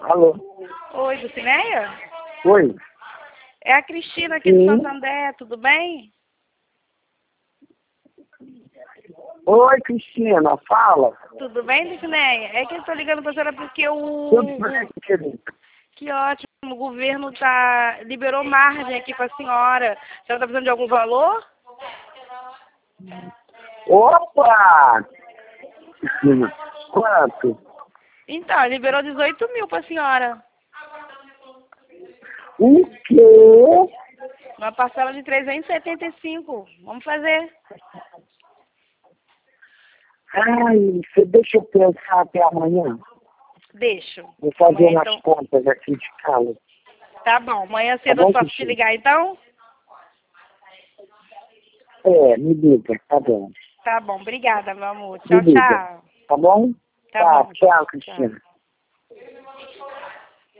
Alô? Oi, Dulcineia? Oi? É a Cristina aqui do Santander, tudo bem? Oi, Cristina, fala. Tudo bem, Dulcineia? É que eu tô ligando pra senhora porque Tudo bem, querido? Que ótimo, o governo liberou margem aqui pra senhora. A senhora tá precisando de algum valor? Opa! Cristina, quanto? Então, liberou 18 mil pra senhora. O quê? Uma parcela de 375. Vamos fazer. Ai, você deixa eu pensar até amanhã. Deixo. Vou fazer Amanhã, umas então. contas aqui de casa. Tá bom. Amanhã Tá cedo eu bom, posso te Cristina? ligar, então? É, me liga, tá bom. Tá bom. Obrigada, meu amor. Me Tchau, liga, tchau. tá bom? Tá Tá, bom. tchau, Tchau. Cristina.